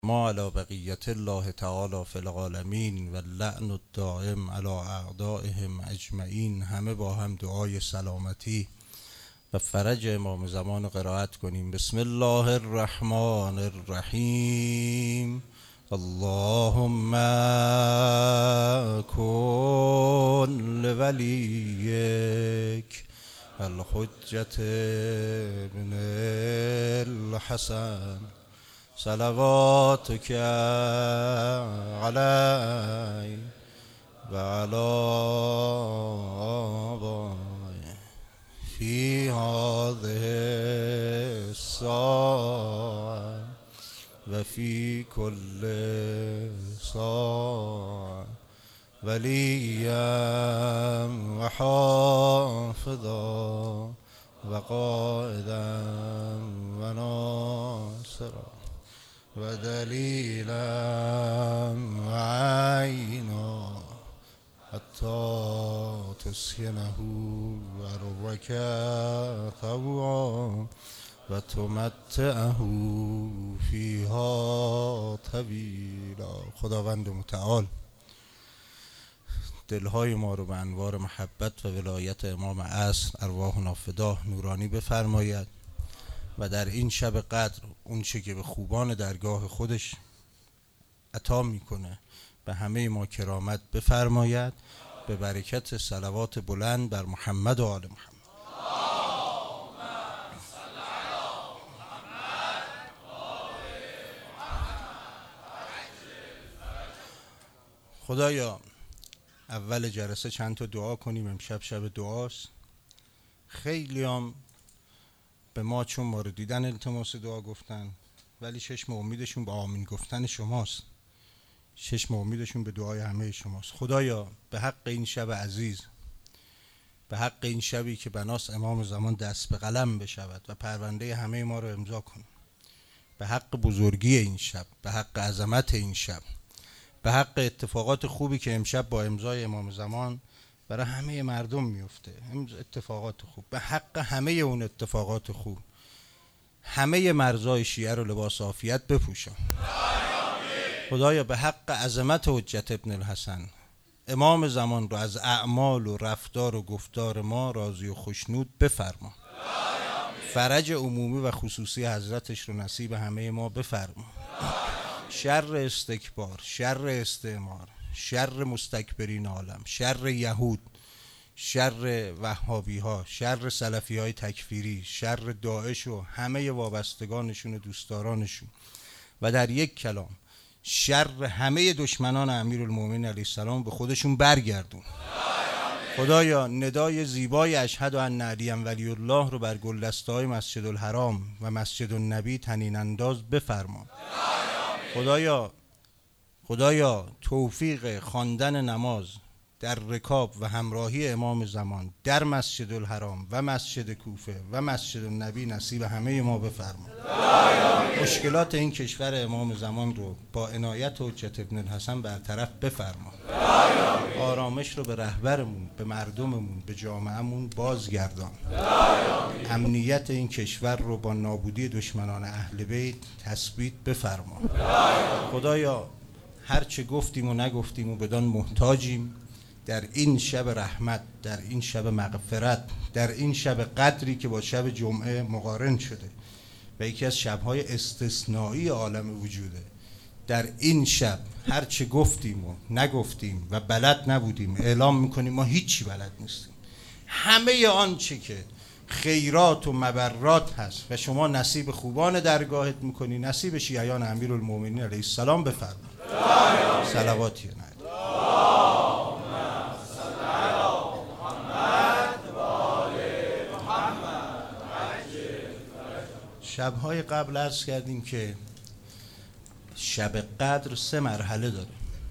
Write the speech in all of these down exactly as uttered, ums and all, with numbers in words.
ما علی بقیت الله تعالی فی العالمین و اللعن الدائم علی اعدائهم اجمعین. همه با هم دعای سلامتی و فرج امام زمان قرائت کنیم. بسم الله الرحمن الرحیم. اللهم کن لولیک الحجة ابن الحسن صلواتك علی و علی آبائه فی هذه الساعة و فی کل ساعة ولیا و حافظا و قائدا و ناصرا و دلیلا و عینا حتی تسکنه ارضک طوعا و تمتعه فیها طویلا. خداوند متعال دلهای ما رو به انوار محبت و ولایت امام عصر ارواحنا فدا نورانی بفرماید و در این شب قدر اون چه که به خوبان درگاه خودش عطا میکنه به همه ما کرامت بفرماید به برکت صلوات بلند بر محمد و آل محمد. خدایا اول جلسه چند تا دعا کنیم. امشب شب دعاست. خیلی هم به ما چون ما رو دیدن التماس دعا گفتن، ولی چشم امیدشون به آمین گفتن شماست، چشم امیدشون به دعای همه شماست. خدایا به حق این شب عزیز، به حق این شبی که بناس امام زمان دست به قلم بشود و پرونده همه ما رو امضا کن، به حق بزرگی این شب، به حق عظمت این شب، به حق اتفاقات خوبی که امشب با امضای امام زمان برای همه مردم میفته، اتفاقات خوب، به حق همه اون اتفاقات خوب همه مرزای شیعه رو لباس عافیت بپوشن. خدایا به حق عظمت حجت ابن الحسن امام زمان رو از اعمال و رفتار و گفتار ما راضی و خوشنود بفرما. فرج عمومی و خصوصی حضرتش رو نصیب همه ما بفرما. شر استکبار، شر استعمار، شر مستکبرین عالم، شر یهود، شر وهابی ها، شر سلفی های تکفیری، شر داعش و همه وابستگانشون و دوستدارانشون و در یک کلام شر همه دشمنان امیرالمومنین علیه السلام به خودشون برگردون. خدایا ندای زیبای اشهد ان علی ولی الله رو بر گلدسته‌های مسجد الحرام و مسجد النبی طنین انداز بفرما. خدایا خدایا توفیق خواندن نماز در رکاب و همراهی امام زمان در مسجد الحرام و مسجد کوفه و مسجد النبی نصیب همه ما بفرما. مشکلات این کشور امام زمان رو با عنایت حجت ابن الحسن برطرف بفرما. آرامش رو به رهبرمون، به مردممون، به جامعهمون بازگردان. امنیت این کشور رو با نابودی دشمنان اهل بیت تثبیت بفرما. خدایا هر چه گفتیم و نگفتیم و بدان محتاجیم در این شب رحمت، در این شب مغفرت، در این شب قدری که با شب جمعه مقارن شده و یکی از شب‌های استثنایی عالم وجوده، در این شب هر چه گفتیم و نگفتیم و بلد نبودیم اعلام میکنیم ما هیچی بلد نیستیم. همه آنچه که خیرات و مبرات هست و شما نصیب خوبان درگاهت میکنی نصیب شیعیان امیرالمومنین علیه السلام بفرما. صلواتی نه شب‌های قبل عرض کردیم که شب قدر سه مرحله داره.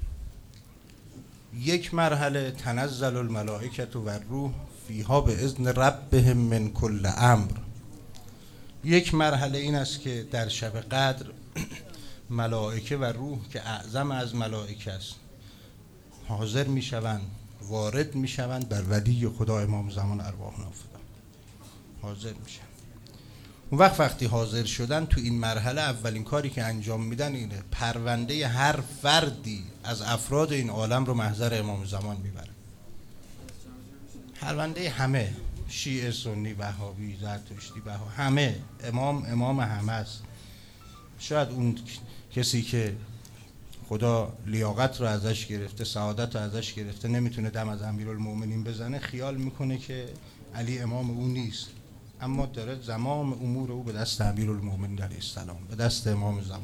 یک مرحله تنزل الملائکة و الروح فیها به اذن ربهم من کل امر. یک مرحله این است که در شب قدر ملائکه و روح که اعظم از ملائکه است حاضر می شوند، وارد می شوند بر ولی خدا امام زمان ارواحنا فدا حاضر می شوند. اون وقت وقتی حاضر شدن تو این مرحله اولین کاری که انجام میدن اینه پرونده هر فردی از افراد این عالم رو محضر امام زمان میبرن. پرونده همه، شیعه، سنی، وهابی، زرتشتی، بها، همه. امام امام همه است. شاید اون کسی که خدا لیاقت رو ازش گرفته، سعادت رو ازش گرفته، نمیتونه دم از امیرالمومنین بزنه، خیال میکنه که علی امام او نیست، اما داره زمام امور او به دست امیرالمومنین علیه السلام، به دست امام زمان.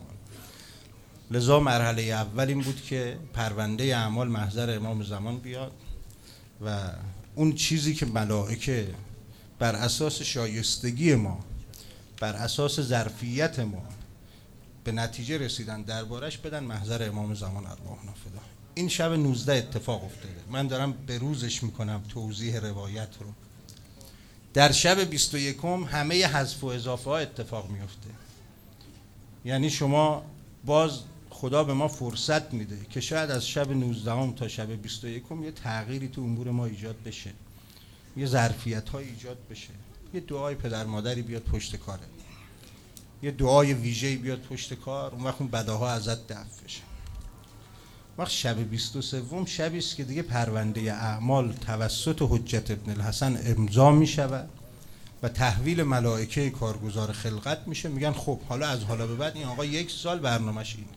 لذا مرحله اول این بود که پرونده اعمال محضر امام زمان بیاد و اون چیزی که ملائکه بر اساس شایستگی ما، بر اساس ظرفیت ما به نتیجه رسیدن دربارش بدن محضر امام زمان ارواحنا فدا. این شب نوزده اتفاق افتاده. من دارم به روزش میکنم توضیح روایت رو. در شب بیست و یکم همه حذف و اضافه ها اتفاق میفته. یعنی شما باز خدا به ما فرصت میده که شاید از شب نوزدهم تا شب بیست و یکم یه تغییری تو امور ما ایجاد بشه، یه ظرفیت های ایجاد بشه، یه دعای پدر مادری بیاد پشت کاره، یه دعای ویژه‌ای بیاد پشت کار، اون وقت اون بلاها ازت دفع بشه. وقت شب بیست و سوم شبی است که دیگه پرونده اعمال توسط حجت ابن الحسن امضا می شود و تحویل ملائکه کارگزار خلقت میشه. میگن خب حالا از حالا به بعد این آقا یک سال برنامه‌ش اینه.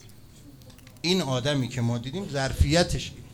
این آدمی که ما دیدیم ظرفیتش اینه.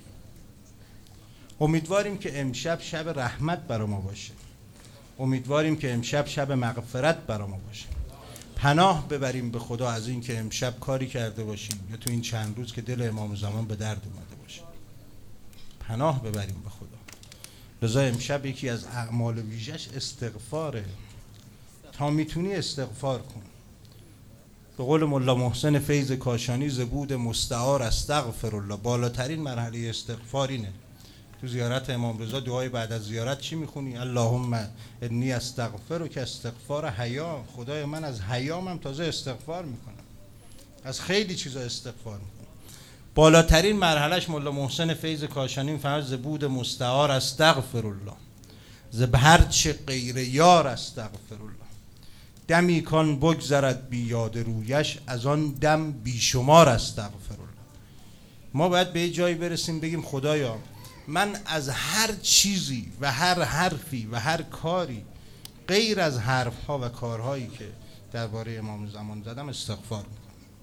امیدواریم که امشب شب رحمت برای ما باشه. امیدواریم که امشب شب مغفرت برای ما باشه. پناه ببریم به خدا از این که امشب کاری کرده باشیم یا تو این چند روز که دل امام زمان به درد اومده باشه. پناه ببریم به خدا. لذا امشب یکی از اعمال ویژش استغفاره. تا میتونی استغفار کن. به قول مولا محسن فیض کاشانی زبود مستعار استغفر الله، بالاترین مرحله استغفار اینه. تو زیارت امام رضا دعای بعد از زیارت چی میخونی؟ اللهم انی استغفرک استغفار حیا. خدای من از حیامم تازه استغفار میکنم، از خیلی چیزا استغفار میکنم. بالاترین مرحلهش مولا محسن فیض کاشانی میفرماید زبود مستعار استغفر الله، ز هر چه غیر یار استغفر الله. دمی کان بگذرد بی یاد رویش، از آن دم بیشمار استغفر الله. ما باید به جایی برسیم بگیم خدایا من از هر چیزی و هر حرفی و هر کاری غیر از حرفها و کارهایی که درباره امام زمان زدم استغفار میکنم.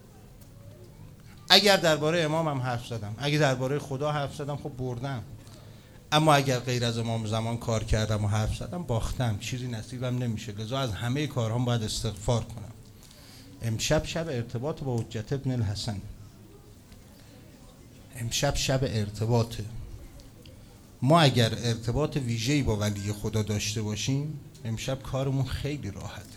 اگر درباره امامم حرف زدم، اگر درباره خدا حرف زدم، خب بردم. اما اگر غیر از امام زمان کار کردم و حرف زدم، باختم، چیزی نصیبم نمیشه. لذا از همه کارهام باید استغفار کنم. امشب شب ارتباط با حجت ابن الحسن، امشب شب ارتباطه. ما اگر ارتباط ویژه‌ای با ولی خدا داشته باشیم امشب کارمون خیلی راحته.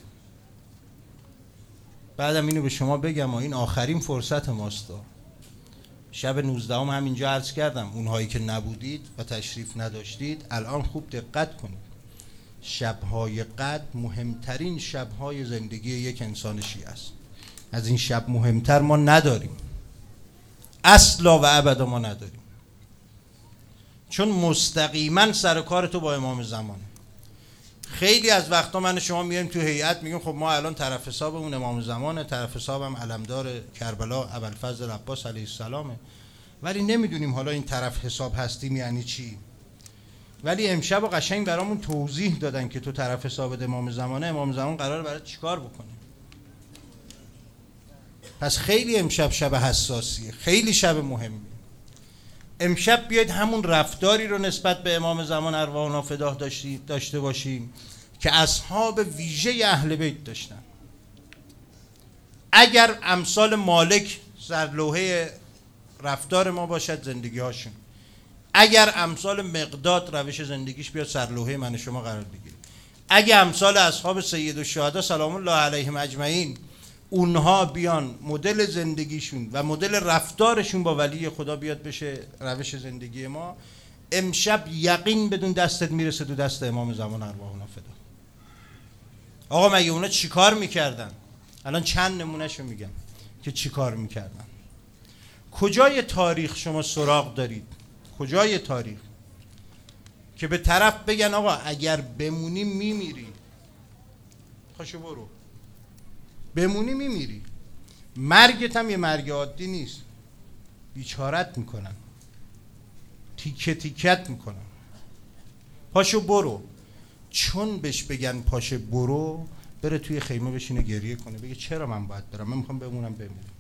بعدم اینو به شما بگم این آخرین فرصت ماست. شب نوزدهم هم همینجا عرض کردم، اونهایی که نبودید و تشریف نداشتید الان خوب دقت کنید. شب‌های قدر مهمترین شب‌های زندگی یک انسان شیعه است. از این شب مهمتر ما نداریم، اصلا و ابدا ما نداریم، چون مستقیما سر کار تو با امام زمانه. خیلی از وقتا من شما میایم تو هیئت میگیم خب ما الان طرف حسابمون امام زمانه، طرف حسابم علمدار کربلا ابوالفضل عباس علیه السلامه، ولی نمیدونیم حالا این طرف حساب هستیم یعنی چی. ولی امشب قشنگ برامون توضیح دادن که تو طرف حساب امام زمانه، امام زمان قراره برات چیکار بکنه. پس خیلی امشب شب حساسیه، خیلی شب مهمی. امشب بیاید همون رفتاری رو نسبت به امام زمان ارواحنا فدا داشته باشیم که اصحاب ویژه اهل بیت داشتن. اگر امثال مالک سرلوحه رفتار ما باشد زندگی هاشون، اگر امثال مقداد روش زندگیش بیاد سرلوحه من شما قرار بگیره، اگر امثال اصحاب سید الشهدا سلام الله علیهم اجمعین اونها بیان مدل زندگیشون و مدل رفتارشون با ولی خدا بیاد بشه روش زندگی ما، امشب یقین بدون دستت میرسه تو دست امام زمان ارواحنا فدا. آقا مگه اونا چی کار میکردن؟ الان چند نمونهشو میگم که چی کار میکردن. کجای تاریخ شما سراغ دارید، کجای تاریخ که به طرف بگن آقا اگر بمونیم میمیری، خوشو برو. بمونی میمیری. مرگت هم یه مرگ عادی نیست، بیچارت میکنن، تیکه تیکت میکنن. پاشو برو. چون بهش بگن پاشو برو، بره توی خیمه بشینه گریه کنه، بگه چرا من باید برم، من میخوام بمونم بمیرم.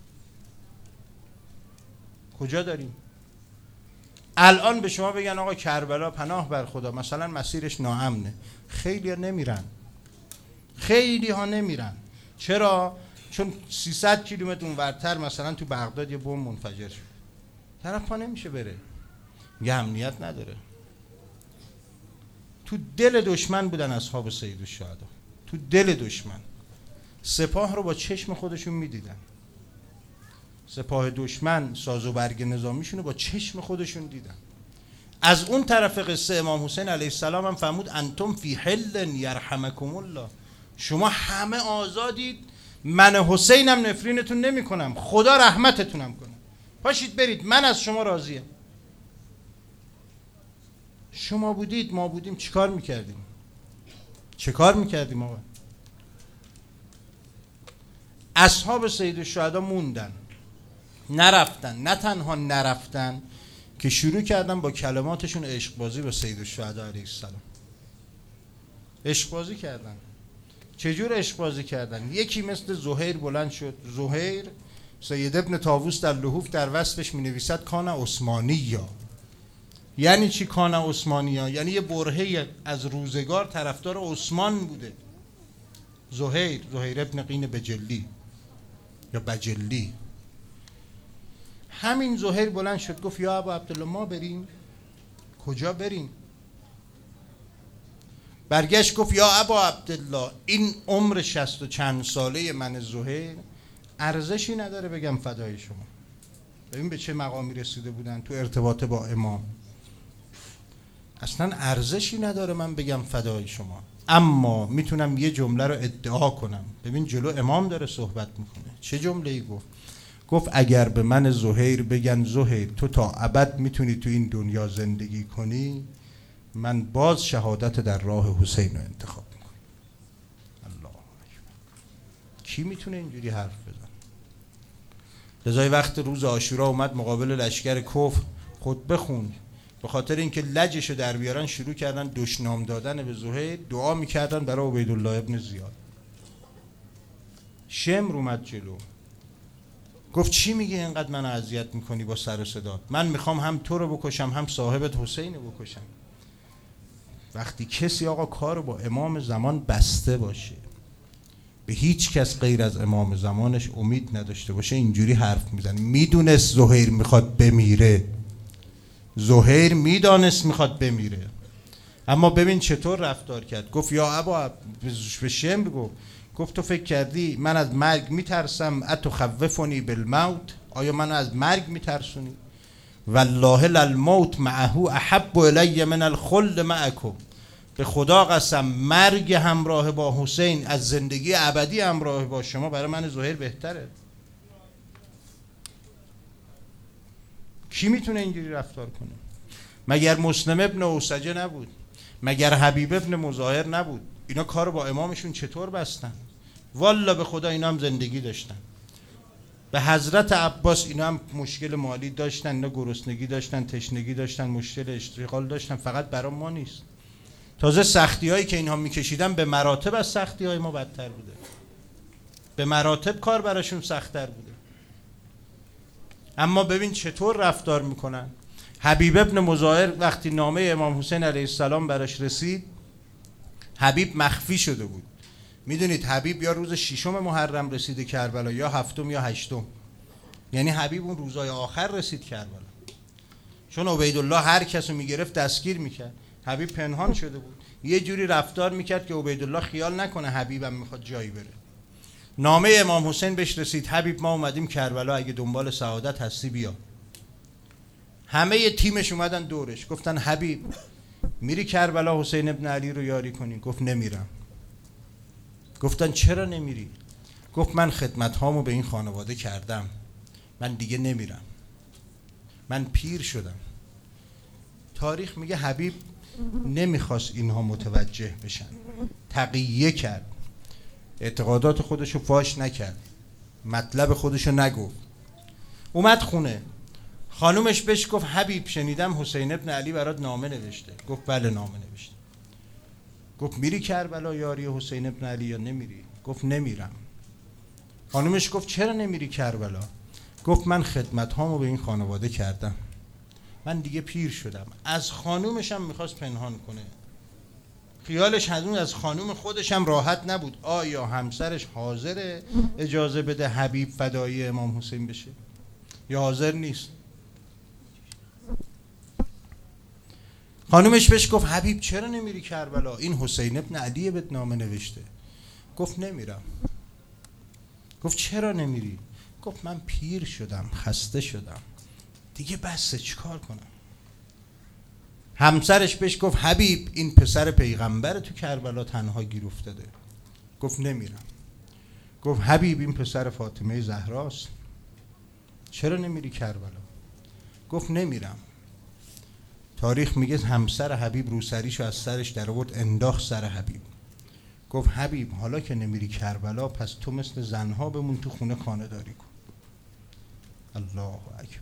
کجا داریم؟ الان به شما بگن آقا کربلا پناه بر خدا مثلا مسیرش ناامنه، خیلی ها نمیرن. خیلی ها نمیرن. چرا؟ چون سیصد کیلومتر اونورتر مثلا تو بغداد یه بمب منفجر شد، طرف پا نمیشه بره، میگه امنیت نداره. تو دل دشمن بودن اصحاب سید الشهدا، تو دل دشمن. سپاه رو با چشم خودشون میدیدن. سپاه دشمن ساز و برگ نظامیشون رو با چشم خودشون دیدن. از اون طرف قصه امام حسین علیه السلام هم فرمود انتم فی حل یرحمکم الله، شما همه آزادید، من حسینم نفرینتون نمی کنم، خدا رحمتتونم کنه، پاشید برید، من از شما راضیم. شما بودید ما بودیم چیکار میکردیم؟ چه کار میکردیم آقا؟ اصحاب سید الشهدا موندن، نرفتن. نه تنها نرفتن که شروع کردن با کلماتشون عشق بازی با سید الشهدا علیه السلام. عشق بازی کردن. چجور عشق بازی کردن؟ یکی مثل زهیر بلند شد. زهیر، سید ابن طاووس در لحوف در وصفش می نویسد کان عثمانی‌یا. یعنی چی کان عثمانی‌یا؟ یعنی یه برهه از روزگار طرفدار عثمان بوده. زهیر، زهیر ابن قین بجلی یا بجلی. همین زهیر بلند شد گفت یا ابا عبدالله ما بریم. کجا بریم؟ برگشت گفت یا ابا عبدالله این عمر شصت و چند ساله من زهیر ارزشی نداره بگم فدای شما. ببین به چه مقامی رسیده بودن تو ارتباط با امام. اصلا ارزشی نداره من بگم فدای شما، اما میتونم یه جمله رو ادعا کنم. ببین جلو امام داره صحبت میکنه. چه جمله‌ای گفت؟ گفت اگر به من زهیر بگن زهیر تو تا ابد میتونی تو این دنیا زندگی کنی، من باز شهادت در راه حسین رو انتخاب میکنم. الله اکبر. کی میتونه اینجوری حرف بزن؟ لذای وقت روز عاشورا اومد مقابل لشکر کفر خطبه خوند، به خاطر اینکه لجشو در بیارن شروع کردن دشنام دادن به زهیر، دعا میکردن برای عبیدالله ابن زیاد. شمر اومد جلو گفت چی میگه اینقدر منو اذیت میکنی با سر و صدا؟ من میخوام هم تو رو بکشم هم صاحبت حسین رو بکشم. وقتی کسی آقا کارو با امام زمان بسته باشه، به هیچ کس غیر از امام زمانش امید نداشته باشه، اینجوری حرف میزنه. میدونست زهیر میخواد بمیره، زهیر میدانست میخواد بمیره، اما ببین چطور رفتار کرد. گفت یا ابا، به شمر گفت گفت تو فکر کردی من از مرگ میترسم؟ اتخوفنی بالموت، آیا من از مرگ میترسونی؟ والله للموت معه احب الی من الخلد معکم، به خدا قسم مرگ همراه با حسین از زندگی ابدی همراه با شما برای من زهیر بهتره. کی میتونه اینجوری رفتار کنه؟ مگر مسلم ابن اوسجه نبود؟ مگر حبیب ابن مظاهر نبود؟ اینا کارو با امامشون چطور بستن؟ والا به خدا اینا هم زندگی داشتن. به حضرت عباس اینا هم مشکل مالی داشتن، اینا گرسنگی داشتن، تشنگی داشتن، مشکل اشتغال داشتن، فقط برای ما نیست. تازه سختی هایی که اینها میکشیدن به مراتب از سختی های ما بدتر بوده، به مراتب کار براشون سخت‌تر بوده. اما ببین چطور رفتار میکنن. حبیب ابن مظاهر وقتی نامه امام حسین علیه السلام براش رسید، حبیب مخفی شده بود. میدونید حبیب یا روز ششم محرم رسیده کربلا یا هفتم یا هشتم، یعنی حبیب اون روزای آخر رسید کربلا، چون عبیدالله هر کس رو میگرفت دستگیر میکرد. حبیب پنهان شده بود، یه جوری رفتار میکرد که عبیدالله خیال نکنه حبیبم میخواد جایی بره. نامه امام حسین بهش رسید حبیب ما اومدیم کربلا، اگه دنبال سعادت هستی بیا. همه تیمش اومدن دورش گفتن حبیب میری کربلا حسین ابن علی رو یاری کنی؟ گفت نمیرم. گفتن چرا نمیری؟ گفت من خدمت هامو به این خانواده کردم، من دیگه نمیرم، من پیر شدم. تاریخ میگه حبیب نمیخواست اینها متوجه بشن، تقیه کرد. اعتقادات خودشو فاش نکرد، مطلب خودشو نگفت. اومد خونه، خانومش بهش گفت حبیب شنیدم حسین ابن علی برات نامه نوشته. گفت بله نامه نوشته. گفت میری کربلا یاری حسین ابن علی یا نمیری؟ گفت نمیرم. خانومش گفت چرا نمیری کربلا؟ گفت من خدمت هامو به این خانواده کردم، من دیگه پیر شدم. از خانومش هم میخواست پنهان کنه، خیالش هنوز از خانوم خودش هم راحت نبود. آیا همسرش حاضره اجازه بده حبیب فدایی امام حسین بشه یا حاضر نیست؟ خانومش بهش گفت حبیب چرا نمیری کربلا؟ این حسین ابن علی بهت نامه نوشته. گفت نمیرم. گفت چرا نمیری؟ گفت من پیر شدم، خسته شدم دیگه، بسه چیکار کنم؟ همسرش بهش گفت حبیب این پسر پیغمبر تو کربلا تنها گیر افتاده. گفت نمیرم. گفت حبیب این پسر فاطمه زهراست، چرا نمیری کربلا؟ گفت نمیرم. تاریخ میگه همسر حبیب روسریشو از سرش در آورد انداخت سر حبیب. گفت حبیب حالا که نمیری کربلا پس تو مثل زنها بمون تو خونه خانه داری کن. الله اکبر.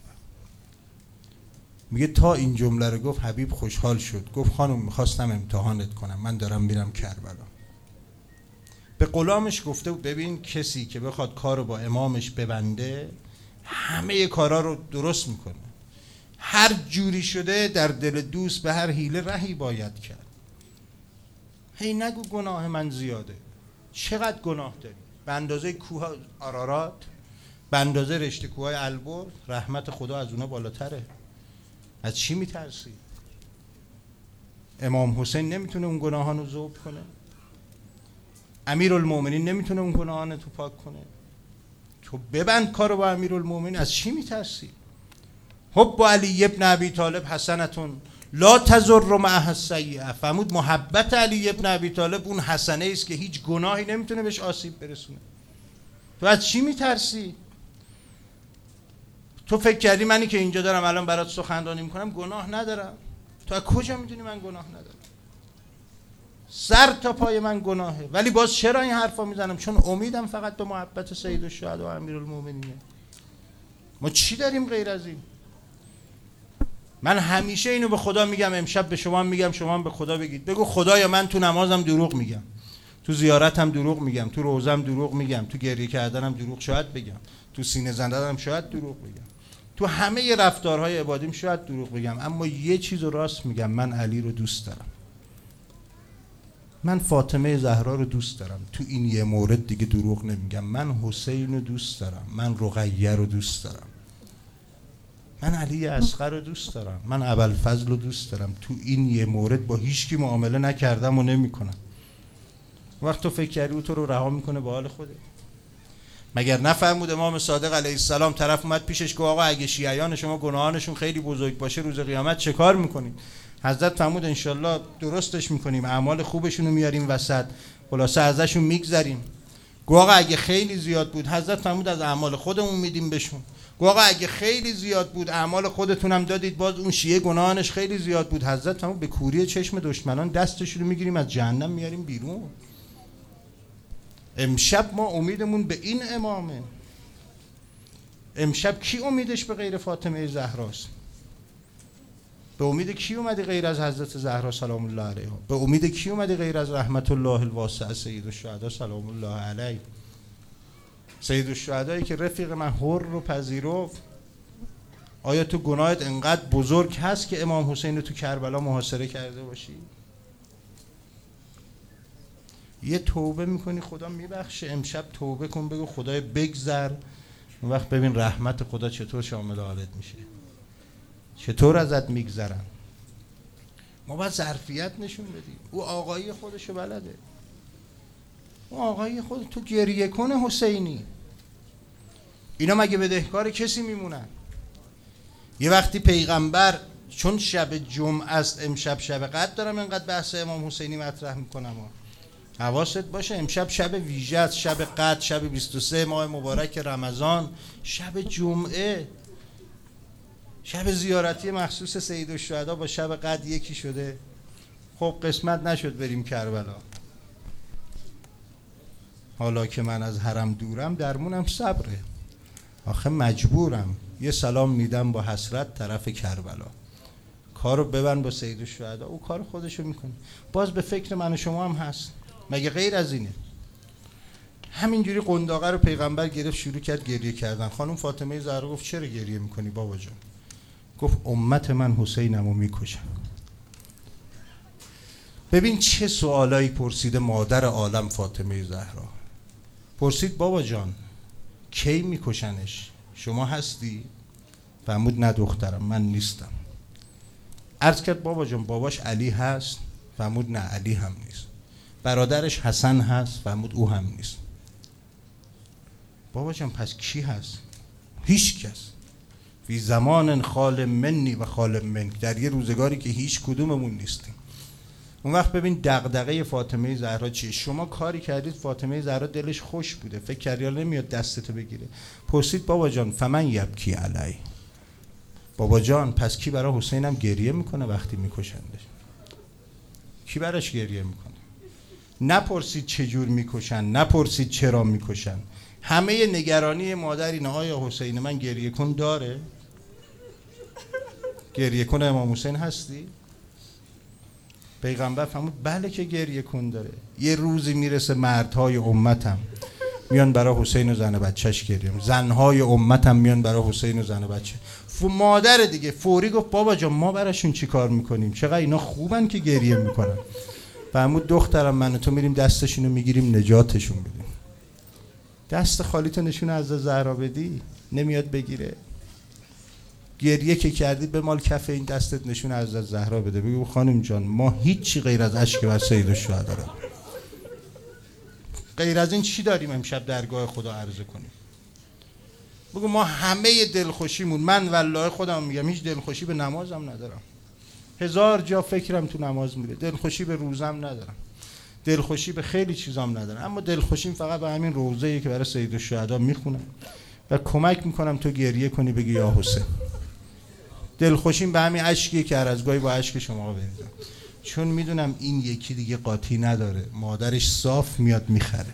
میگه تا این جمله رو گفت حبیب خوشحال شد. گفت خانم میخواستم امتحانت کنم، من دارم میرم کربلا. به غلامش گفته بود ببین کسی که بخواد کارو با امامش ببنده همه کارا رو درست میکنه، هر جوری شده در دل دوست به هر حیله رهی باید کرد. هی نگو گناه من زیاده. چقدر گناه داری؟ به اندازه کوه آرارات، به اندازه رشته کوههای البرز، رحمت خدا از اونا بالاتره. از چی میترسی؟ امام حسین نمیتونه اون گناهانو ذوب کنه؟ امیرالمومنین نمیتونه اون گناهانو تو پاک کنه؟ تو ببند کارو با امیرالمومنین، از چی میترسی؟ حب علی ابن ابی طالب حسنتون لا تضر معها السیئه. فرمود محبت علی ابن ابی طالب اون حسنه است که هیچ گناهی نمیتونه بهش آسیب برسونه. تو از چی میترسی؟ تو فکر کردی منی که اینجا دارم الان برات سخنرانی میکنم گناه ندارم؟ تو از کجا میدونی من گناه ندارم؟ سر تا پای من گناهه، ولی باز چرا این حرفا میزنم؟ چون امیدم فقط به محبت سید الشهدا و امیرالمومنینه. ما چی داریم غیر از این؟ من همیشه اینو به خدا میگم، امشب به شما میگم، شما به خدا بگید. بگو خدایا من تو نمازم دروغ میگم، تو زیارتم دروغ میگم، تو روزم دروغ میگم، تو گریه کردنم دروغ شاید بگم، تو سینه زدنم شاید دروغ بگم، تو همه رفتارهای عبادیم شاید دروغ بگم، اما یه چیز رو راست میگم، من علی رو دوست دارم، من فاطمه زهرا رو دوست دارم. تو این یه مورد دیگه دروغ نمیگم. من حسین رو دوست دارم، من رقیه رو دوست دارم، من علی اصغر رو دوست دارم، من ابوالفضل رو دوست دارم. تو این یه مورد با هیچ کی معامله نکردم و نمیکنم. وقت تو فکر کردی او تو رو رها میکنه به حال خوده؟ مگر نفرمود امام صادق علیه السلام طرف اومد پیشش گفت آقا اگه شیعیان شما گناهانشون خیلی بزرگ باشه روز قیامت چه کار میکنید؟ حضرت فرمود انشالله درستش میکنیم، اعمال خوبشون رو میاریم وسط، خلاصه ازشون میگذریم. گفت آقا اگه خیلی زیاد بود، حضرت فرمود از اعمال خودمون میدیم بهشون. گفت آقا اگه خیلی زیاد بود اعمال خودتونم دادید، باز اون شیعه گناهانش خیلی زیاد بود، حضرت فرمود به کوری چشم دشمنان دستشون رو میگیریم از جهنم میاریم بیرون. امشب ما امیدمون به این امامه. امشب کی امیدش به غیر فاطمه زهراست؟ به امید کی اومدی غیر از حضرت زهرا سلام الله علیها؟ به امید کی اومدی غیر از رحمت الله الواسعه سید الشهدا سلام الله علیه؟ سید الشهدایی که رفیق من حر رو پذیرفت. آیا تو گناهت انقدر بزرگ هست که امام حسین رو تو کربلا محاصره کرده باشی؟ یه توبه میکنی خدا میبخشه. امشب توبه کن، بگو خدای بگذر، اون وقت ببین رحمت خدا چطور شامل حالت میشه، چطور ازت میگذرن. ما باید ظرفیت نشون بدیم. او آقایی خودشو بلده، او آقایی خود. تو گریه کن حسینی. اینا مگه بدهکار کسی میمونن؟ یه وقتی پیغمبر، چون شب جمعه است، امشب شب قدر دارم اینقدر بحث امام حسینی مطرح میکنم، حواست باشه امشب شب ویژه است، شب قدر، شب بیست و سه ماه مبارک رمضان، شب جمعه، شب زیارتی مخصوص سید الشهدا با شب قدر یکی شده. خب قسمت نشد بریم کربلا. حالا که من از حرم دورم درمونم صبره، آخه مجبورم. یه سلام میدم با حسرت طرف کربلا. کارو ببند با سید الشهدا، او کار خودشو میکنه. باز به فکر من و شما هم هست، مگه غیر از اینه؟ همینجوری قنداقه رو پیغمبر گرفت شروع کرد گریه کردن. خانم فاطمه زهرا گفت چرا گریه میکنی بابا جان؟ گفت امت من حسینمو میکشن. ببین چه سوالایی پرسیده مادر عالم فاطمه زهرا. پرسید بابا جان کی میکشنش؟ شما هستی؟ فرمود نه دخترم من نیستم. عرض کرد بابا جان باباش علی هست؟ فرمود نه علی هم نیست. برادرش حسن هست؟ فرمود او هم نیست. بابا جان پس کی هست؟ هیچ کس. فی زمان خال منی و خال منک، در یه روزگاری که هیچ کدوممون نیستیم. اون وقت ببین دغدغه فاطمه زهرا چیه. شما کاری کردید فاطمه زهرا دلش خوش بوده، فکر کردی نمیاد دستتو بگیره. پرسید بابا جان فمن یبکی علی؟ بابا جان پس کی برای حسینم گریه میکنه وقتی میکشندش؟ کی براش گریه میکنه؟ نپرسید چجور میکشن، نپرسید چرا میکشن. همه نگرانی مادر اینه آیا حسین من گریه کن داره؟ گریه کن امام حسین هستی؟ پیغمبر فرمود بله که گریه کن داره. یه روزی میرسه مردهای امتم میان برای حسین و زن و بچهش گریه، زنهای امتم میان برای حسین و زن و بچه. مادر دیگه فوری گفت بابا جان ما براشون چی کار میکنیم؟ چقدر اینا خوبن که گریه میکنن. فرمود دخترم من و تو میریم دستشونو میگیریم نجاتشون بدیم. دست خالیتو نشون از زهرا بدی نمیاد بگیره. گریه که کردی به مال کف این دستت نشون از زهرا بده، بگو خانم جان ما هیچی غیر از اشک بر سید الشهدا داریم. غیر از این چی داریم امشب درگاه خدا عرضه کنیم؟ بگو ما همه دلخوشیمون، من والله خودم میگم هیچ دلخوشی به نمازم ندارم. هزار جا فکرم تو نماز میره. دلخوشی به روزم ندارم، دلخوشی به خیلی چیزام ندارم، اما دلخوشیم فقط به همین روزه‌ای که برای سید الشهدا میخونم و کمک میکنم تو گریه کنی بگی یا حسین. دلخوشیم به همین اشکیه که هر از گاهی با اشک شما بریزم، چون میدونم این یکی دیگه قاطی نداره. مادرش صاف میاد میخره،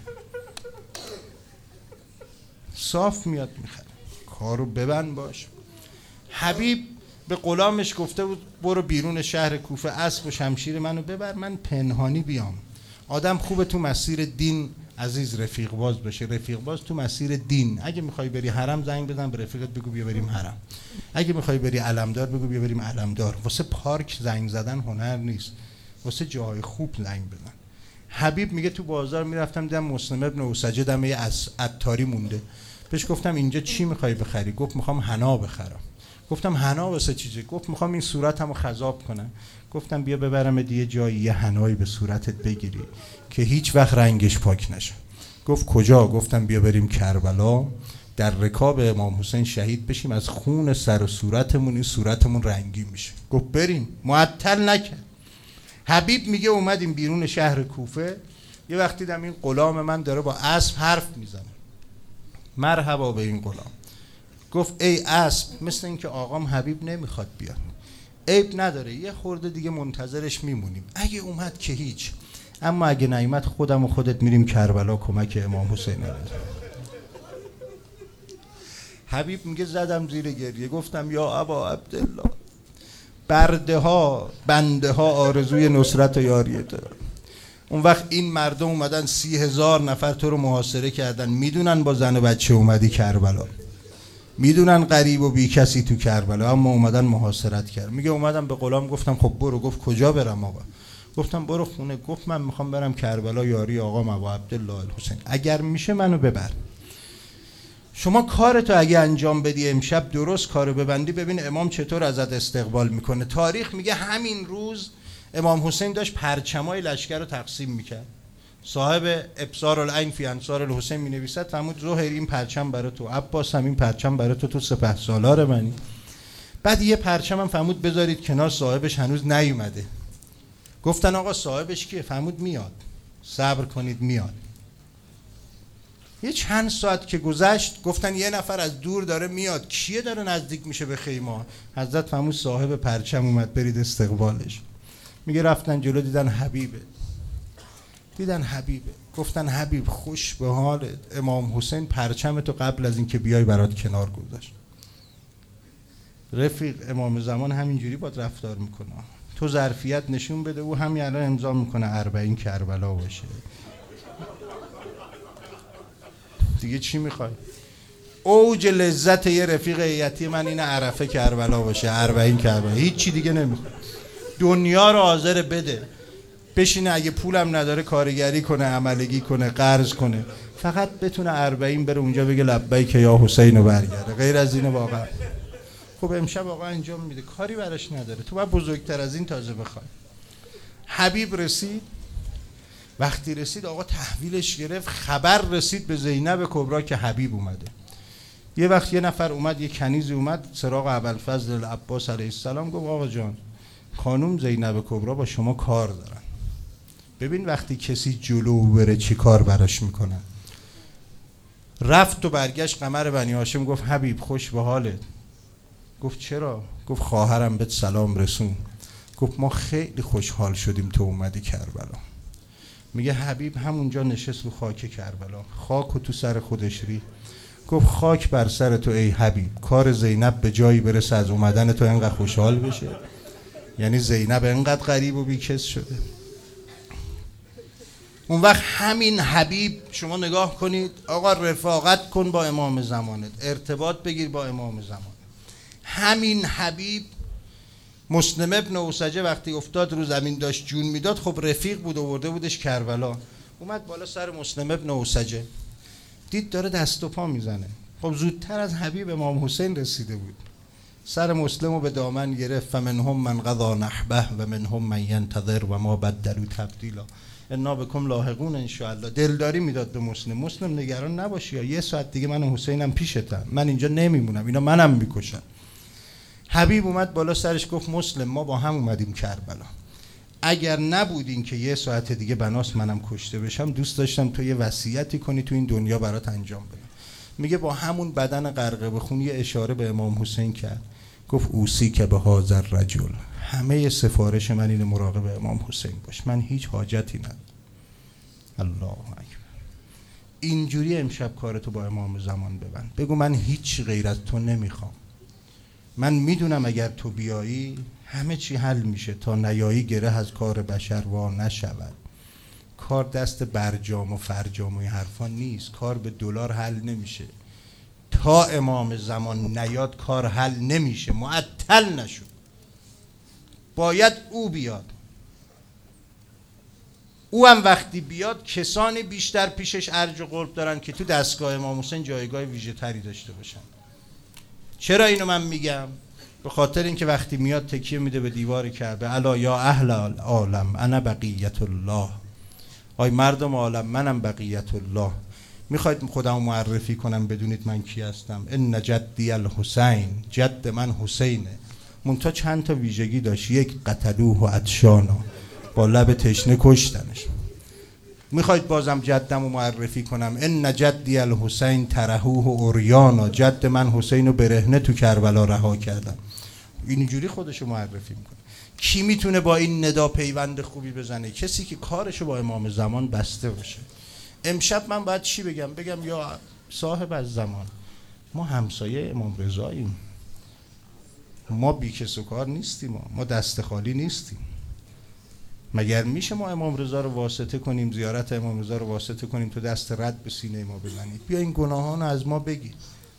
صاف میاد میخره. کارو ببند باش. حبیب به غلامش گفته بود برو بیرون شهر کوفه اسب و شمشیر منو ببر من پنهانی بیام. آدم خوبه تو مسیر دین عزیز رفیق باز بشه. رفیق باز تو مسیر دین. اگه میخوای بری حرم زنگ بزن به رفیقت بگو بیا بریم حرم. اگه میخوای بری علمدار بگو بیا بریم علمدار. واسه پارک زنگ زدن هنر نیست، واسه جای خوب زنگ بزن. حبیب میگه تو بازار میرفتم دیدم مسلم ابن اوسجه دمه از عطاری مونده. بهش گفتم اینجا چی میخوای بخری؟ گفت میخوام حنا بخرم. گفتم حنا واسه چیزی؟ گفت میخوام این صورتمو خضاب کنم. گفتم بیا ببرم دیگه جایی یه حنایی به صورتت بگیری که هیچ وقت رنگش پاک نشه. گفت کجا؟ گفتم بیا بریم کربلا در رکاب امام حسین شهید بشیم، از خون سر و صورتمون این صورتمون رنگی میشه. گفت بریم. معطل نکرد. حبیب میگه اومدیم بیرون شهر کوفه. یه وقتی دیدم این غلام من داره با اسب حرف میزنه. مرحبا به این غلام. گفت ای اسب مثل این که آقام حبیب نمیخواد بیاد. عیب نداره یه خورده دیگه منتظرش میمونیم، اگه اومد که هیچ، اما اگه نیومد خودم و خودت میریم کربلا کمک امام حسین رضا. حبیب میگه زدم زیر گریه گفتم یا ابا عبدالله برده ها بنده ها آرزوی نصرت و یاریت دارن. اون وقت این مردم اومدن سی هزار نفر تو رو محاصره کردن، میدونن با زن و بچه اومدی کربلا، میدونن غریب و بی کسی تو کربلا، اما اومدن محاصرت کرد. میگه اومدم به غلام گفتم خب برو. گفت کجا برم آقا؟ گفتم برو خونه. گفت من میخوام برم کربلا یاری آقا ابا عبدالله الحسین، اگر میشه منو ببر. شما کارتو اگه انجام بدی امشب درست کارو ببندی، ببین امام چطور ازت استقبال میکنه. تاریخ میگه همین روز امام حسین داشت پرچمای لشکر رو تقسیم میکرد. صاحب ابصار العین فی انصار الحسین می نویسد فرمود ظهر این پرچم برای تو، عباس هم این پرچم برای تو، تو سپهسالار منی. بعد یه پرچم هم فرمود بذارید کنار، صاحبش هنوز نیومده. گفتن آقا صاحبش کیه؟ فرمود میاد، صبر کنید میاد. یه چند ساعت که گذشت گفتن یه نفر از دور داره میاد. کیه داره نزدیک میشه به خیمه؟ حضرت فرمود صاحب پرچم اومد، برید استقبالش. میگه رفتن جلو دیدن حبیبه. دیدن حبیبه، گفتن حبیب خوش به حالت. امام حسین پرچم تو قبل از اینکه بیای برات کنار گذاشت. رفیق امام زمان همینجوری باید رفتار میکنه. تو ظرفیت نشون بده، او همین الان امضا میکنه اربعین کربلا باشه. دیگه چی میخوای؟ اوج لذت یه رفیق هیئتی من اینه عرفه کربلا باشه، اربعین کربلا، هیچ چی دیگه نمیخواد. دنیا رو حاضر بده، بشینه اگه پولم نداره کارگری کنه، عملگی کنه، قرض کنه، فقط بتونه اربعین بره اونجا بگه لبیک یا حسین و برگرده. غیر از اینه واقعا خب امشب واقعا انجام میده، کاری براش نداره. تو باید بزرگتر از این تازه بخوای. حبیب رسید، وقتی رسید آقا تحویلش گرفت، خبر رسید به زینب کبرا که حبیب اومده. یه وقت یه نفر اومد، یه کنیزی اومد سراغ ابوالفضل العباس علیه السلام، گفت آقا جان خانم زینب کبرا با شما کار دارن. ببین وقتی کسی جلو بره چی کار براش میکنن. رفت و برگشت قمر بنی هاشم گفت حبیب خوش به حالت. گفت چرا؟ گفت خواهرم بهت سلام رسون. گفت ما خیلی خوشحال شدیم تو اومدی کربلا. میگه حبیب همونجا نشست رو خاک کربلا، خاک و تو سر خودش ری. گفت خاک بر سر تو ای حبیب، کار زینب به جایی برسه از اومدن تو اینقدر خوشحال بشه. یعنی زینب اینقدر غریب و بیکس شده. اون وقت همین حبیب، شما نگاه کنید آقا، رفاقت کن با امام زمانت، ارتباط بگیر با امام زمان. همین حبیب مسلم ابن اوسجه وقتی افتاد رو زمین داشت جون میداد، خب رفیق بود آورده بودش کربلا، اومد بالا سر مسلم ابن اوسجه، دید داره دست و پا میزنه. خب زودتر از حبیب امام حسین رسیده بود، سر مسلمو به دامن گرفت. فمنهم من قضا نحبه و منهم من ینتظر و ما بدلوا تبدیلا انا بكم لاحقون ان شاء الله. دلداری میداد به مسلم. مسلم نگران نباشی، یا یه ساعت دیگه من و حسینم پیشتم، من اینجا نمیمونم، اینا منم میکشن. حبیب اومد بالا سرش گفت مسلم ما با هم اومدیم کربلا، اگر نبودین که یه ساعت دیگه بناس منم کشته بشم، دوست داشتم تو یه وصیتی کنی تو این دنیا برات انجام بدم. میگه با همون بدن غرقه به خون یه اشاره به امام حسین کرد، گفت اوسی که به هذا الرجل، همه سفارش من اینه مراقب امام حسین باش، من هیچ حاجتی ندارم. الله اکبر. اینجوری امشب کارتو با امام زمان ببند، بگو من هیچ غیر از تو نمیخوام، من میدونم اگر تو بیایی همه چی حل میشه، تا نیایی گره از کار بشر وا نشود. کار دست برجام و فرجام و این حرفا نیست، کار به دلار حل نمیشه. تا امام زمان نیاد کار حل نمیشه، معطل نشد، باید او بیاد. او هم وقتی بیاد کسانی بیشتر پیشش ارج و قرب دارن که تو دستگاه امام حسین جایگاه ویژه تری داشته باشن. چرا اینو من میگم؟ به خاطر اینکه وقتی میاد تکیه میده به دیوار کعبه، الا یا اهل العالم انا بقیت الله، آی مردم عالم منم بقیت الله. میخواید خودمو معرفی کنم بدونید من کی هستم؟ ان جدی الحسین، جد من حسینه، منتها چند تا ویژگی داشت. یک، قتلوه و عطشانا، با لب تشنه کشتنش. میخواید بازم جدمو معرفی کنم؟ ان جدی الحسین ترهوه و اوریانا، جد من حسین رو برهنه تو کربلا رها کردم. اینجوری خودشو معرفی میکنه. کی میتونه با این ندا پیوند خوبی بزنه؟ کسی که کارشو با امام زمان بسته باشه. امشب من باید چی بگم؟ بگم یا صاحب از زمان، ما همسایه امام رضاییم، ما بیکس و کار نیستیم، ما دست خالی نیستیم. مگر میشه ما امام رضا رو واسطه کنیم، زیارت امام رضا رو واسطه کنیم تو دست رد به سینه ما بزنید؟ بیا این گناهان از ما بگید.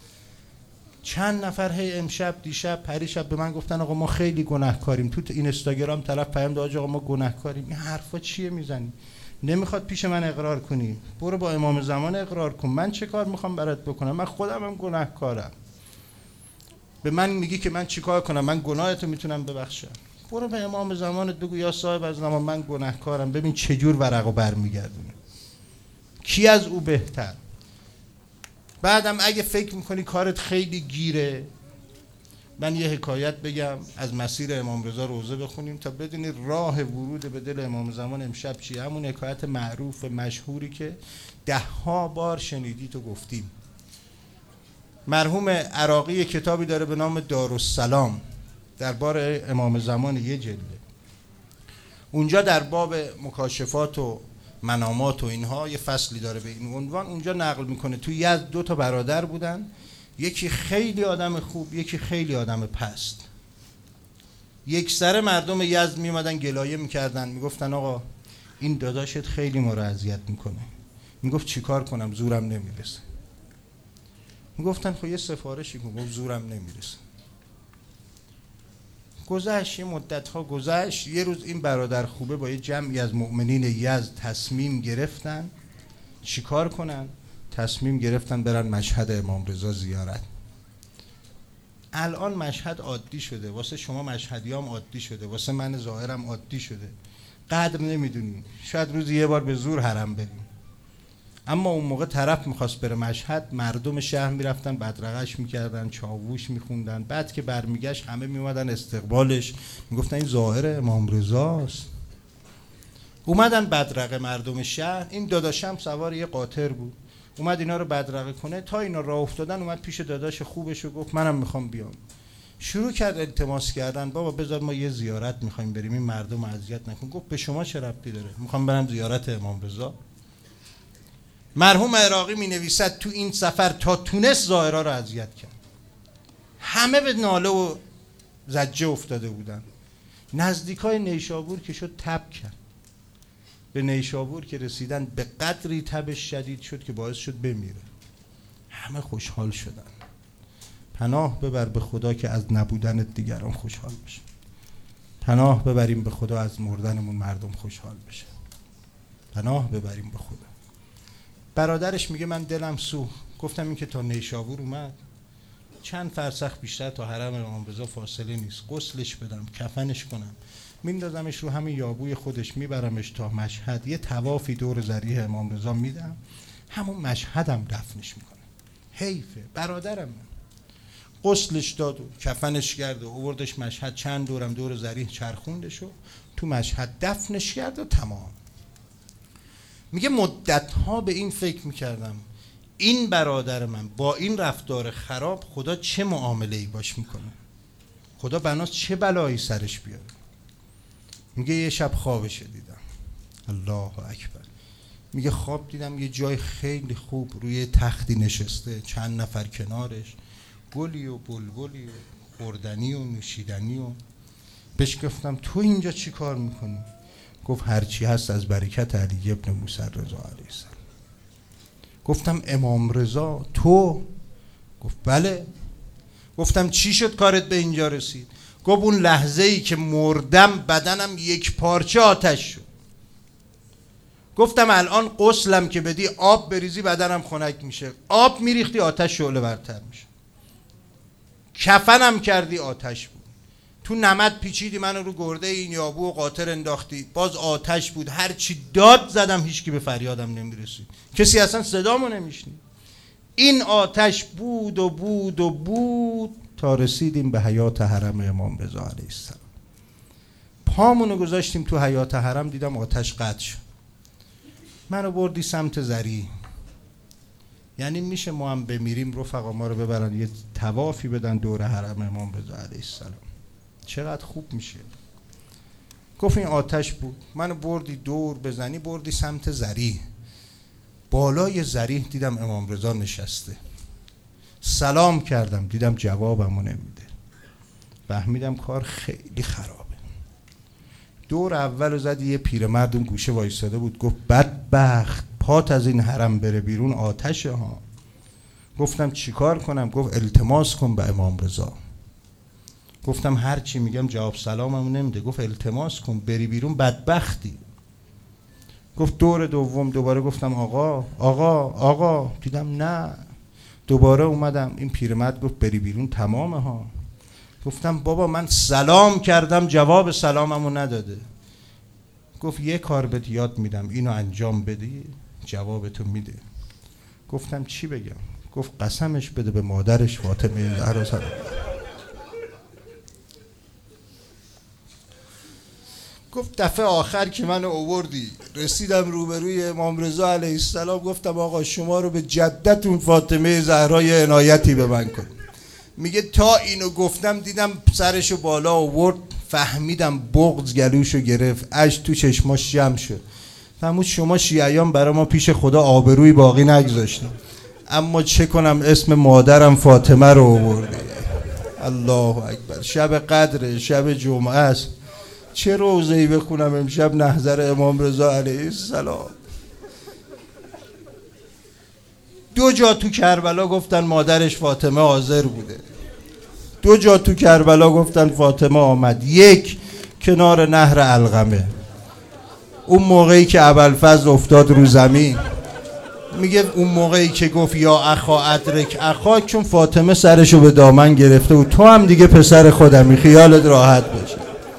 چند نفر هی امشب دیشب پریشب به من گفتن آقا ما خیلی گناهکاریم، تو این اینستاگرام طرف پیام داد آقا ما گناهکاریم. این حرفا چیه میزنی؟ نمیخواد پیش من اقرار کنی، برو با امام زمان اقرار کن. من چه کار میخوام برات بکنم؟ من خودم هم گناهکارم. به من میگی که من چیکار کنم؟ من گناهتو میتونم ببخشم. برو به امام زمانت بگو یا صاحب از زمان من گناهکارم، ببین چه جور ورقو برمیگردونه. کی از او بهتر؟ بعدم اگه فکر میکنی کارت خیلی گیره، من یه حکایت بگم از مسیر امام رضا روزه بخونیم تا بدونی راه ورود به دل امام زمان امشب چیه. همون حکایت معروف مشهوری که ده ها بار شنیدید و گفتیم. مرحوم عراقی کتابی داره به نام دارالسلام درباره امام زمان، یه جلده. اونجا در باب مکاشفات و منامات و اینها یه فصلی داره به این عنوان، اونجا نقل میکنه تو یزد دو تا برادر بودن، یکی خیلی آدم خوب، یکی خیلی آدم پست. یک سر مردم یزد میومدن گلایه میکردن، میگفتن آقا این داداشت خیلی ما رو اذیت میکنه. میگفت چیکار کنم؟ زورم نمیرسه. میگفتن خب یه سفارشی کن. گفت زورم نمیرسه. گذشت یه مدت ها گذشت، یه روز این برادر خوبه با یه جمعی از مؤمنین یزد تصمیم گرفتن چیکار کنن؟ تصمیم گرفتن برن مشهد امام رضا زیارت. الان مشهد عادی شده، واسه شما مشهدیام عادی شده، واسه من ظاهرم عادی شده، قدر نمیدونی، شاید روزی یه بار به زور حرم بریم. اما اون موقع طرف میخواست بره مشهد، مردم شهر میرفتن بدرقش میکردن، چاووش میخوندن، بعد که برمیگشت همه میومدن استقبالش، میگفتن این ظاهر امام رضاست. اومدن بدرقه مردم شهر، این داداشم سوار یه قاطر بود، اومد اینا رو بدرقه کنه. تا اینا راه افتادن اومد پیش داداش خوبش و گفت منم میخوام بیام. شروع کرد التماس کردن، بابا بذار ما یه زیارت میخوایم بریم، این مردم اذیت نکن. گفت به شما چه ربطی داره؟ میخوام برم زیارت امام رضا. مرحوم عراقی می نویسد تو این سفر تا تونس ظاهرا رو اذیت کرد. همه به ناله و زجه افتاده بودن. نزدیکای نیشابور که شد تب کرد. به نیشابور که رسیدن به قدری تبش شدید شد که باعث شد بمیره. همه خوشحال شدن. پناه ببر به خدا که از نبودن دیگران خوشحال بشه. پناه ببریم به خدا از مردنمون مردم خوشحال بشه. پناه ببریم به خدا. برادرش میگه من دلم سوخت. گفتم این که تا نیشابور اومد، چند فرسخ بیشتر تا حرم امام رضا فاصله نیست، غسلش بدم، کفنش کنم، میندازمش رو همین یابوی خودش، میبرمش تا مشهد، یه طوافی دور ضریح امام رضا میدم، همون مشهدم دفنش میکنم. حیفه، برادرم من. غسلش داد و کفنش کرد و آوردش مشهد، چند دورم دور ضریح چرخوندش و تو مشهد دفنش کرد و تمام. میگه مدت‌ها به این فکر میکردم این برادر من با این رفتار خراب خدا چه معامله‌ای باش میکنه، خدا بناس چه بلایی سرش بیاره. میگه یه شب خوابش دیدم، الله اکبر. میگه خواب دیدم یه جای خیلی خوب روی تختی نشسته، چند نفر کنارش، گلی و بلبلی و خوردنی و نوشیدنی و بهش گفتم تو اینجا چی کار میکنی؟ گفت هرچی هست از برکت علی ابن موسی رضا علیه السلام. گفتم امام رضا تو؟ گفت بله. گفتم چی شد کارت به اینجا رسید؟ گفت اون لحظه ای که مردم بدنم یک پارچه آتش شد. گفتم الان غسلم که بدی آب بریزی بدنم خنک میشه، آب میریختی آتش شعله ورتر میشه، کفنم کردی آتش بود، تو نمد پیچیدی منو رو گرده این یابو و قاطر انداختی باز آتش بود، هرچی داد زدم هیچکی به فریادم نمیرسید، کسی اصلا صدامو نمیشنید. این آتش بود و بود و بود تا رسیدیم به حیات حرم امام رضا علیه السلام. پامونو گذاشتیم تو حیات حرم، دیدم آتش قطع شد. منو بردی سمت زری. یعنی میشه ما هم بمیریم رفقا ما رو ببرن یه طوافی بدن دور حرم امام رضا علیه السلام، چقدر خوب میشه. گفت این آتش بود. منو بردی دور بزنی، بردی سمت زری. بالای زری دیدم امام رضا نشسته. سلام کردم، دیدم جوابمو نمیده. فهمیدم کار خیلی خرابه. دور اولو زدی، یه پیرمرد اون گوشه وایساده بود. گفت بدبخت پات از این حرم بره بیرون آتشه ها. گفتم چیکار کنم؟ گفت التماس کن به امام رضا. گفتم هر چی میگم جواب سلاممو نمیده. گفت التماس کن بری بیرون بدبختی. گفت دور دوم دوباره گفتم آقا آقا آقا، دیدم نه. دوباره اومدم، این پیرمرد گفت بری بیرون تمامه ها. گفتم بابا من سلام کردم جواب سلاممو نداده. گفت یه کار بهت یاد میدم، اینو انجام بدی جوابتو میده. گفتم چی بگم؟ گفت قسمش بده به مادرش فاطمه زهرا سلام. گفت دفعه آخر که منو آوردی رسیدم روبروی امام رضا علیه السلام، گفتم آقا شما رو به جدتون فاطمه زهرا یه عنایتی به من کن. میگه تا اینو گفتم دیدم سرشو بالا آورد، فهمیدم بغض گلوشو گرفت، اشک تو چشماش جمع شد. فرمود شما شیعیان برای ما پیش خدا آبروی باقی نگذاشتید، اما چه کنم اسم مادرم فاطمه رو آوردی. الله اکبر. شب قدر، شب جمعه است، چه روزه‌ای بخونم امشب نحضر امام رضا علیه السلام. دو جا تو کربلا گفتن مادرش فاطمه حاضر بوده، دو جا تو کربلا گفتن فاطمه آمد. یک کنار نهر علقمه، اون موقعی که ابوالفضل افتاد رو زمین، میگه اون موقعی که گفت یا اخا ادرک اخا، چون فاطمه سرشو به دامن گرفته بود، تو هم دیگه پسر خودمی، خیالت راحت باشه.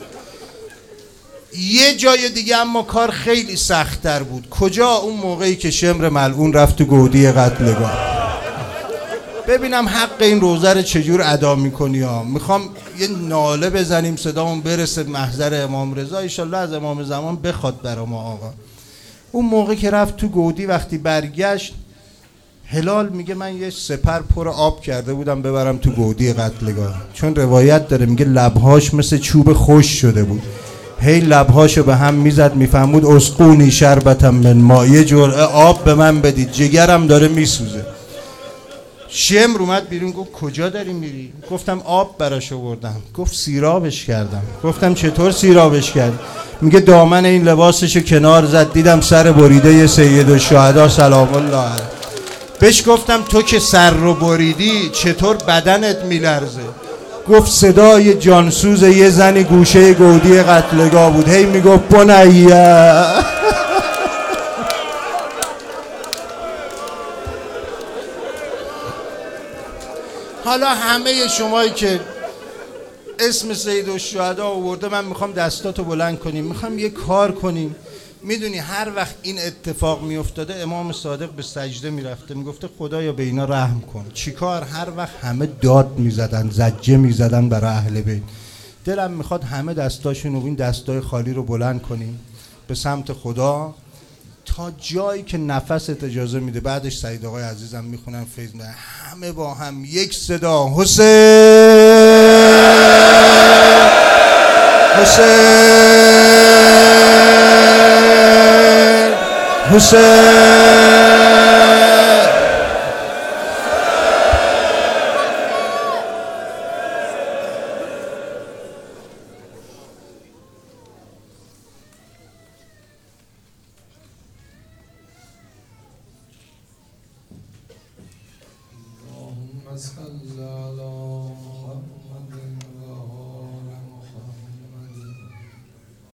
یه جای دیگه اما کار خیلی سخت‌تر بود. کجا؟ اون موقعی که شمر ملعون رفت تو گودی قتلگاه. ببینم حق این روزه رو چجور ادا میکنی ها. میخوام یه ناله بزنیم صدامون برسه محضر امام رضا، انشالله از امام زمان بخواد برا ما آقا. اون موقع که رفت تو گودی، وقتی برگشت هلال میگه من یه سپر پر آب کرده بودم ببرم تو گودی قتلگاه، چون روایت داره میگه لبهاش مثل چوب خوش شده بود، هی لبهاشو به هم میزد، میفهمود اسقونی شربتم من ما، یه جرعه آب به من بدید، جگرم داره میسوزه. شمر اومد بیرون گفت کجا داری میری؟ گفتم آب براش آوردم. گفت سیرابش کردم. گفتم چطور سیرابش کرد؟ میگه دامن این لباسشو کنار زد، دیدم سر بریده سید الشهدا سلام الله علیه. بهش گفتم تو که سر رو بریدی چطور بدنت میلرزه؟ گفت صدای جانسوز یه زنی گوشه گودی قتلگاه بود، هی میگفت بنیه. حالا همه شمایی که اسم سید الشهدا آورده، من میخوام دستاتو بلند کنیم، میخوام یه کار کنیم. میدونی هر وقت این اتفاق میافتاده امام صادق به سجده میرفته، میگفته خدایا به اینا رحم کن. چیکار؟ هر وقت همه داد میزدن، زجه میزدن برای اهل بیت. دلم میخواد همه دستاشون و این دستای خالی رو بلند کنیم به سمت خدا تا جایی که نفست اجازه میده. بعدش سعید آقای عزیزم میخونن فیض میدن، همه با هم یک صدا حسین حسین حسین. اللهم صل